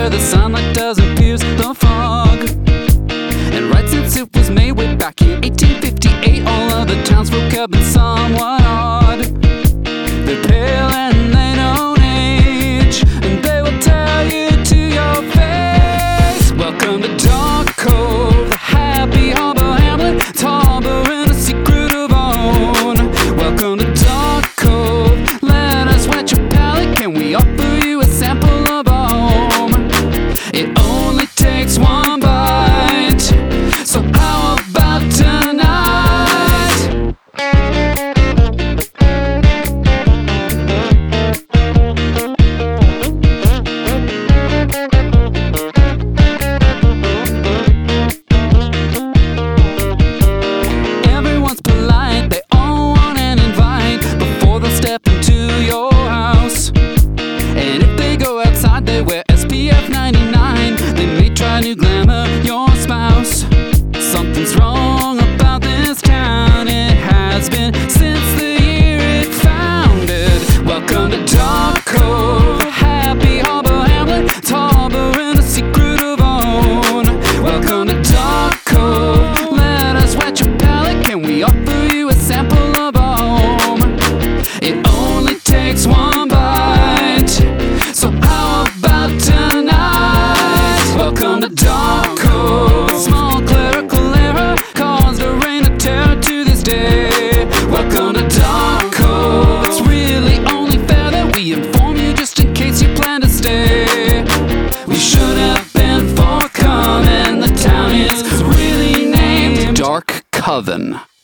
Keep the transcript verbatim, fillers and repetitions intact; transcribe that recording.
where the sunlight doesn't pierce the fog. And right since it was made way back in eighteen fifty-eight, all of the townsfolk have been somewhat odd. They're pale and they don't age, and they will tell you to your face. Welcome to Dark Cove, the happy harbor hamlet, it's harboring a secret of own. Welcome to Dark Cove, let us wet your palate. Can we offer you a sample of our home? It only takes one bite, so how about tonight? Everyone's polite, they all want an invite before they step into your house. And if they go outside, they wear S P F ninety-nine. They may try to glamour your spouse. Something's wrong about this town, it has been since the year it founded. Welcome to Dark Cove, happy harbor hamlet, it's harboring a secret of own. Welcome to Dark Cove, let us wet your palate. Can we offer you a sample of our home? It only takes one bite, so how about tonight? Welcome to Dark Cove, small clerical error caused a reign of terror to this day. Welcome to Dark Cove, it's really only fair that we inform you just in case you plan to stay. We should have been forthcoming, the town is really named Dark Coven.